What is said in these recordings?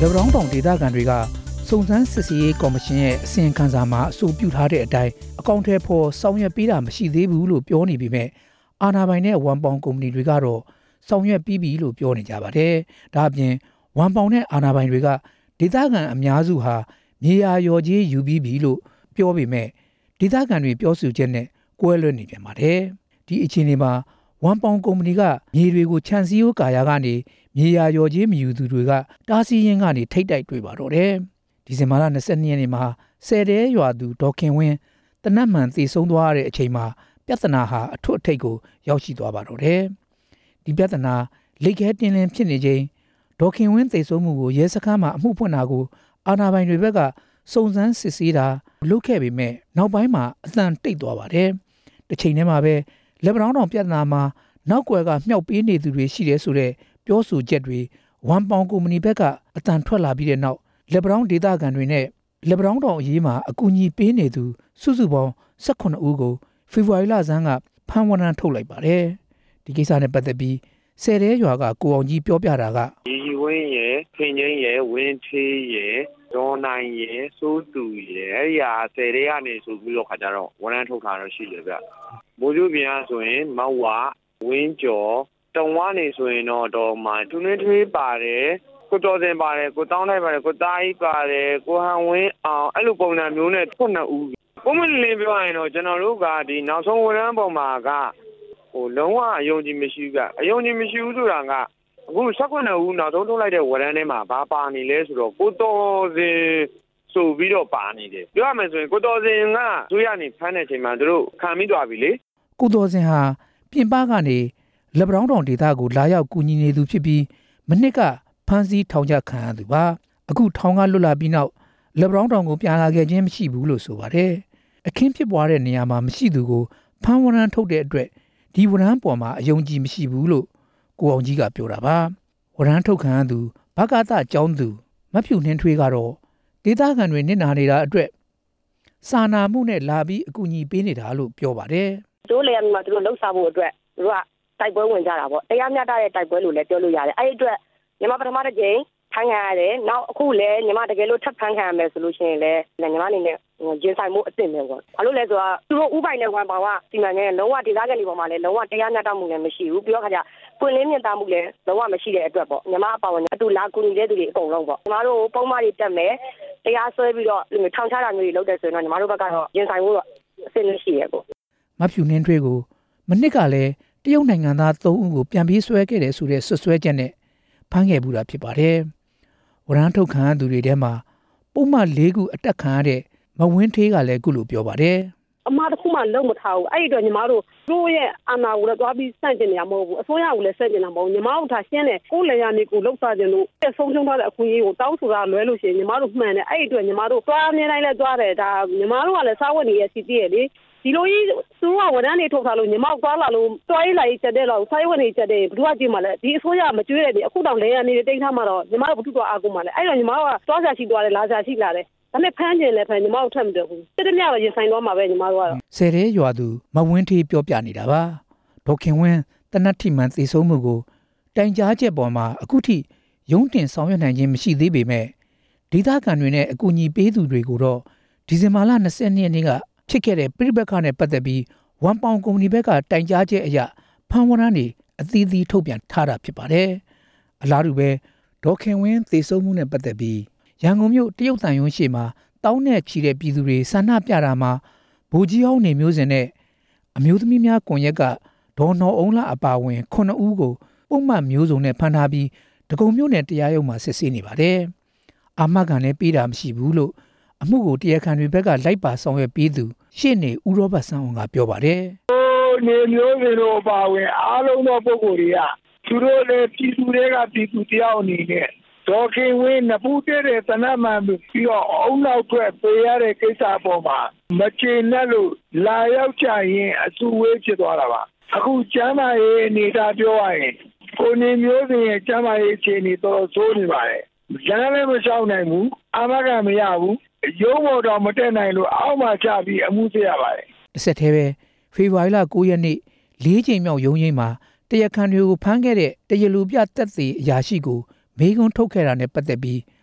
လက်ဗရောင်းတောင်ဒေသခံတွေကစုံစမ်းစစ်ဆေးရေးကော်မရှင်ရဲ့အစီရင်ခံစာမှာအဆိုပြုထားတဲ့အတိုင်းအကောင့်ထဲပေါ်ဆောင်ရွက်ပေးတာမရှိသေးဘူးလို့ပြောနေပေမဲ့အာဏာပိုင်နဲ့ဝန်ပေါင်ကုမ္ပဏီတွေကတော့ဆောင်ရွက်ပြီးပြီလို့ပြောနေကြပါတယ်။ဒါအပြင်ဝန်ပေါင်နဲ့အာဏာပိုင်တွေကဒေသခံအများစုဟာမြေယာရော်ကြီးယူပြီးပြီလို့ပြောပေမဲ့ဒေသခံတွေပြောဆိုချက်နဲ့ကွဲလွဲနေပြန်ပါတယ်။ဒီအခြေအနေမှာဝန်ပေါင်ကုမ္ပဏီကမြေတွေကိုခြံစည်းရိုးကာယာကနေမြေယာရော်ကြီးမယူသူတွေကတားဆီးရင်းကနေထိတ်တိုက်တွေ့ပါတော့တယ်။ဒီဇင်ဘာလ22ရက်နေ့မှာဆယ်တဲရွာသူဒေါ်ခင်ဝင်းတနတ်မှန်သေဆုံးသွားတဲ့အချိန်မှာပြဿနာဟာအထွတ်အထိပ်ကိုရောက်ရှိသွားပါတော့တယ်။ဒီပြဿနာလိတ်ခဲတင်းလင်းဖြစ်နေချိန်ဒေါ်ခင်ဝင်းသေဆုံးမှုကိုရဲစခန်းမှာအမှုဖွင့်တာကိုအာဏာပိုင်တွေဘက်ကစုံစမ်းစစ်ဆေးတာလုပ်ခဲ့ပေမဲ့နောက်ပိုင်းမှာအသံတိတ်သွားပါတယ်။တစ်ချိန်တည်းမှာပဲလက်ဗရောင်းတောင်ပြဿနာမှာနောက်ွယ်ကမြှောက်ပေးနေသူတွေရှိတယ်ဆိုတဲ့ပြောဆိုချက်တွေဝန်ပေါင်ကုမ္ပဏီဘက်ကအသံထွက်လာပြီးတဲ့နောက်လက်ဗရောင်းဒေသခံတွေနဲ့လက်ဗရောင်းတောင်အရေးမှာအကူအညီပေးနေသူစုစုပေါင်း18ဦးကိုဖေဖော်ဝါရီလဆန်းကဖမ်းဝရမ်းထုတ်လိုက်ပါတယ်။ဒီကိစ္စနဲ့ပတ်သက်ပြီးဆယ်တဲရွာကကိုအောင်ကြီးပြောပြတာကရီဝင်းရဲ့ခင်ချင်းရဲ့ဝင်းသေးရဲ့ဒေါ်နိုင်ရဲ့စိုးသူရဲ့အဲ့ဒီဟာဆယ်တဲကနေဆိုပြီးတော့ခါကြတော့ဝရမ်းထုတ်တာတော့ရှိတယ်ဗျ။မိုးကျူပြန်ဆိုရင်မောက်ဝဝင်းကျော်တုံဝါနေဆိုရင်တော့မှသူနေထွေးပါတယ်ကိုတော်စင်ပါတယ်ကိုတောင်းလိုက်ပါတယ်ကိုတားကြီးပါတယ်ကိုဟန်ဝင်းအောင်အဲ့လိုပုံစံမျိုးနဲ့ခုနှစ်ဦးပုံမှန်လင်းပြောရရင်တော့ကျွန်တော်တို့ကဒီနောက်ဆုံးဝရမ်းပုံမှာကလုံးဝအယုံကြည်မရှိဘူးကအယုံကြည်မရှိဘူးဆိုတာကအခု18ဦးနောက်ဆုံးထုတ်လိုက်တဲ့ဝရမ်းထဲမှာဘာပါနေလဲဆိုတော့ကိုတော်စင်ဆိုပြီးတော့ပါနေတယ်ပြောရမယ်ဆိုရင်ကိုတော်စင်ကသူရနေဖမ်းတဲ့အချိန်မှာသူတို့ခံပြီးသွားပြီလေကိုတော်စင်ဟာပြင်ပကနေလက်ဗရောင်းတောင်ဒေသကိုလာရောက်ကူညီနေသူဖြစ်ပြီးမနစ်ကဖမ်းဆီးထောင်ချခံရသူပါအခုထောင်ကလွတ်လာပြီးနောက်လက်ဗရောင်းတောင်ကိုပြန်လာခဲ့ခြင်းမရှိဘူးလို့ဆိုပါတယ်အခင်းဖြစ်ပွားတဲ့နေရာမှာမရှိသူကိုဖမ်းဝရမ်းထုတ်တဲ့အတွက်ဒီဝရမ်းပေါ်မှာအယုံကြည်မရှိဘူးလို့ကိုအောင်ကြီးကပြောတာပါဝရမ်းထုတ်ခံရသူဘကသကျောင်းသူမဖြူနှင်းထွေးကတော့ဒေသခံတွေနစ်နာနေတာအတွက်စာနာမှုနဲ့လာပြီးအကူအညီပေးနေတာလို့ပြောပါတယ်တို့လည်းမှာသူတို့လှုပ်ရှားဖို့အတွက်သူကတိုက်ပွဲဝင်ကြတာပေါ့တရားမျှတတဲ့တိုက်ပွဲလို့လည်းပြောလို့ရတယ်အဲ့ဒီအတွက်ညီမပထမတစ်ကြိမ်ဖမ်းခံရတယ်နောက်အခုလည်းညီမတကယ်လို့ထပ်ဖမ်းခံရမယ်ဆိုလို့ရှိရင်လည်းညီမအနေနဲ့ရင်ဆိုင်မှုအစ်စ်ပဲပေါ့ဘာလို့လဲဆိုတော့သူတို့ဥပိုင်နဲ့ဝန်ပေါင်ကစီမံကိန်းလုံးဝဒေသခံတွေပေါ်မှာလည်းလုံးဝတရားမျှတမှုလည်းမရှိဘူးပြောခါကြပွင့်လင်းမြင်သာမှုလည်းလုံးဝမရှိတဲ့အတွက်ပေါ့ညီမအပါဝင်အတူလာကူညီတဲ့သူတွေအကုန်လုံးပေါ့ညီမတို့ပုံမှန်တွေတက်မယ်တရားစွဲပြီးတော့ထောင်ချတာမျိုးတွေလုပ်တယ်ဆိုရင်တော့ညီမတို့ဘက်ကတော့ရင်ဆိုင်မှုတော့အစ်စ်ရှိရဲ့ပေါ့မဖြူနှင်းထွေးကိုမနစ်ကလည်းတရုတ်နိုင်ငံသား3ဦးကိုပြန်ပြေးဆွဲခဲ့တယ်ဆိုတဲ့ဆွဆွဲချက်နဲ့ဖမ်းခဲ့မှုတာဖြစ်ပါတယ်။ဝရမ်းထုတ်ခံရသူတွေထဲမှာပုံမှန်4ခုအတက်ခံရတဲ့မဝင်းထေးကလည်းအခုလိုပြောပါတယ်။အမှားတစ်ခုမှလုံးမထားဘူး။အဲ့ဒီတော့ညီမတို့တို့ရဲ့အာဏာကိုလည်းတွားပြီးစန့်ကျင်နေရမဟုတ်ဘူး။အစိုးရကိုလည်းစန့်ကျင်တာမဟုတ်ဘူး။ညီမတို့ထားရှင်းတယ်ကိုယ်လည်းရနေကိုလှုပ်ရှားခြင်းလို့ဆုံးရှုံးထားတဲ့အခွင့်အရေးကိုတောင်းဆိုတာလွဲလို့ရှိရင်ညီမတို့မှန်တယ်။အဲ့ဒီအတွက်ညီမတို့တွားနေတိုင်းလည်းတွားတယ်ဒါညီမတို့ကလည်းစားဝတ်နေရစီတည်ရလေဒီလိုကြီးသူကဝရမ်းနေထုတ်ထားလို့ညီမတို့သွားလာလို့တွားရေးလာရေးချက်တဲ့လောက်ဆိုင်ဝတ်နေချက်တဲ့ဘယ်သူကကြည့်မှလဲဒီအစိုးရမကြွေးတဲ့ဒီအခုတောင်လဲရနေတဲ့တိတ်ထားမှတော့ညီမတို့ဘယ်သူကအားကိုမှလဲအဲ့တော့ညီမတို့ကတွားစားရှိသွားတယ်လာစားရှိလာတယ်ဒါနဲ့ဖမ်းကျင်လည်းဖမ်းညီမတို့ထပ်မတွေ့ဘူးတည်းတော့ရင်ဆိုင်သွားမှာပဲညီမတို့ကတော့ဆယ်ရဲရွာသူမဝင်းထေးပြောပြနေတာပါဒေါခင်ဝင်းတနတ်ထိမှန်သေဆုံးမှုကိုတိုင်ကြားချက်ပေါ်မှာအခုထိရုံးတင်ဆောင်ရွက်နိုင်ခြင်းမရှိသေးပေမဲ့ဒေသခံတွေနဲ့အကူအညီပေးသူတွေကိုတော့ဒီဇင်ဘာလ22ရက်နေ့ကဖြစ်ခဲ့တဲ့ပြိပက္ခနဲ့ပတ်သက်ပြီးဝန်ပေါင်ကုမ္ပဏီဘက်ကတိုင်ကြားချက်အရဖမ်းဝရမ်းတွေအသီးသီးထုတ်ပြန်ထားတာဖြစ်ပါတယ်အလားတူပဲဒေါခင်ဝင်းသေဆုံးမှုနဲ့ပတ်သက်ပြီးရန်ကုန်မြို့တရုတ်တန်ယွန်းရှိမှာတောင်းနဲ့ချီတဲ့ပြည်သူတွေဆန္ဒပြတာမှာဗိုလ်ကြီးဟောင်းနေမျိုးစင်နဲ့အမျိုးသမီးများကွန်ရက်ကဒေါ်နော်အုံးလာအပါဝင်9ဦးကိုပုံမှန်မျိုးစုံနဲ့ဖမ်းထားပြီးဒဂုံမြို့နယ်တရားရုံးမှာစစ်ဆေးနေပါတယ်အာမခံလည်းပေးတာမရှိဘူးလို့အမှုကိုတရားခံတွေဘက်ကလိုက်ပါဆောင်ရွက်ပေးသူရှေ့နေဦးရောဘတ်ဆန်းအောင်ကပြောပါတယ်။နေမျိုးစင်တို့ပါဝင်အားလုံးသောပုဂ္ဂိုလ်တွေကသူတို့လည်းပြည်သူတွေကပြည်သူတယောက်အနေနဲ့ဒေါခင်ဝင်းနဖူးတဲ့တနတ်မှန်ပြီးတော့အုံနောက်ထွက်ပေးရတဲ့ကိစ္စပေါ်မှာမချေနဲ့လို့လာရောက်ကြရင်အစုဝေးဖြစ်သွားတာပါ။အခုကျမ်းမာရေးအနေအထားပြောရရင်ကိုနေမျိုးစင်ရဲ့ကျမ်းမာရေးအခြေအနေတော်ဆိုးနေပါတယ်။ကျမ်းလည်းမလျှောက်နိုင်ဘူးအာမခံမရဘူးရုံးပေါ်တော့မတက်နိုင်လို့အောက်မှာချပြီးအမှုစစ်ရပါတယ်တစ်ဆက်တည်းပဲဖေဖော်ဝါရီလ9ရက်နေ့၄ချိန်မြောက်ရုံးချိန်းမှာတရားခံတွေကိုဖမ်းခဲ့တဲ့တရားလူပြတက်သေးအရာရှိကိုမေးခွန်းထုတ်ခဲ့တာနဲ့ပတ်သက်ပြီး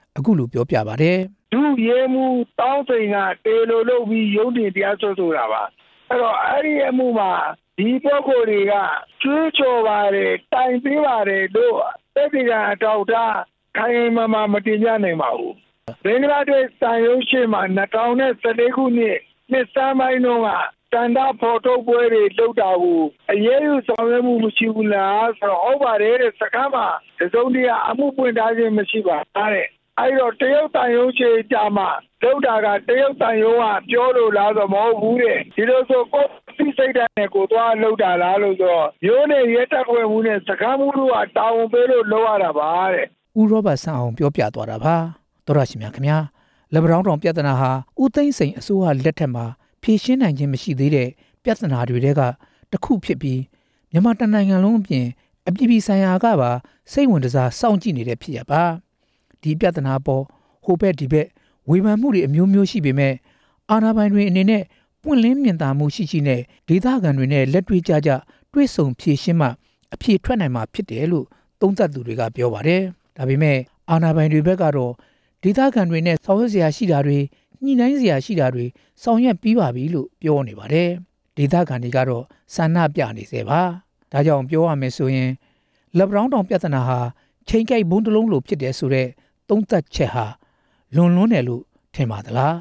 အခုလိုပြောပြပါတယ်ဒုရဲမှုတောင်းစိန်ကတေလိုလုပ်ပြီးရုံးတင်တရားစွဲဆိုတာပါအဲ့တော့အဲ့ဒီအမှုမှာဒီပုဂ္ဂိုလ်တွေကကျွေးကြော်ပါတယ်တိုင်ပေးပါတယ်တို့တက်ဒီကအထောက်ထားခိုင်မာမာမတင်ပြနိုင်ပါဘူးဘင်္ဂလားဒေ့ရှ်တိုင်ရုံးရှိမှာ2014ခုနှစ်စမ်းပိုင်းတုန်းကတန်တာဖော်ထုတ်ပွဲတွေလုပ်တာကိုအရေးယူဆောင်ရွက်မှုမရှိဘူးလားဆိုတော့ဟုတ်ပါတယ်တဲ့စကားမှာသုံးတရားအမှုပွင့်ထားခြင်းမရှိပါတဲ့အဲ့တော့တရုတ်တိုင်ရုံးရှိကြမှာလုပ်တာကတရုတ်တိုင်ရုံးကပြောလို့လားဆိုမဟုတ်ဘူးတဲ့ဒီလိုဆိုကိုယ်စိတ်ဓာတ်နဲ့ကိုသွားလုပ်တာလားလို့ဆိုတော့ရိုးနေရဲတက်ခွင့်မှုနဲ့စကားမှုတို့ကတာဝန်ပေးလို့လုပ်ရတာပါတဲ့ဦးရောဘတ်ဆန်းအောင်ပြောပြသွားတာပါသောရရှိမြခင်ဗျာလက်ပံတောင်ပြဿနာဟာဦးသိန်းစိန်အစိုးရလက်ထက်မှာဖြေရှင်းနိုင်ခြင်းမရှိသေးတဲ့ပြဿနာတွေကတစ်ခုဖြစ်ပြီးမြန်မာတနိုင်ငံလုံးအပြင်အပြည်ပြည်ဆိုင်ရာကပါစိတ်ဝင်စားစောင့်ကြည့်နေတဲ့ဖြစ်ရပါဒီပြဿနာပေါ်ဟိုဘက်ဒီဘက်ဝေဖန်မှုတွေအမျိုးမျိုးရှိပေမဲ့အာဏာပိုင်တွေအနေနဲ့ပွင့်လင်းမြင်သာမှုရှိနဲ့ဒေသခံတွေနဲ့လက်တွေ့ကြတွေ့ဆုံဖြေရှင်းမှအဖြေထွက်နိုင်မှာဖြစ်တယ်လို့သုံးသပ်သူတွေကပြောပါတယ်ဒါပေမဲ့အာဏာပိုင်တွေဘက်ကတော့ဒေသခံတွေနဲ့ဆောင်ရွက်စရာရှိတာတွေညှိနှိုင်းစရာရှိတာတွေဆောင်ရွက်ပြီးပါပြီလို့ပြောနေပါတယ်ဒေသခံတွေကတော့ဆန္ဒပြနေစေပါဒါကြောင့်ပြောရမယ်ဆိုရင်လက်ပံတောင်ပြဿနာဟာချိန်ကိုက်ဘုံတစ်လုံးလိုဖြစ်တယ်ဆိုတော့သုံးသပ်ချက်ဟာလွန်တယ်လို့ထင်ပါသလား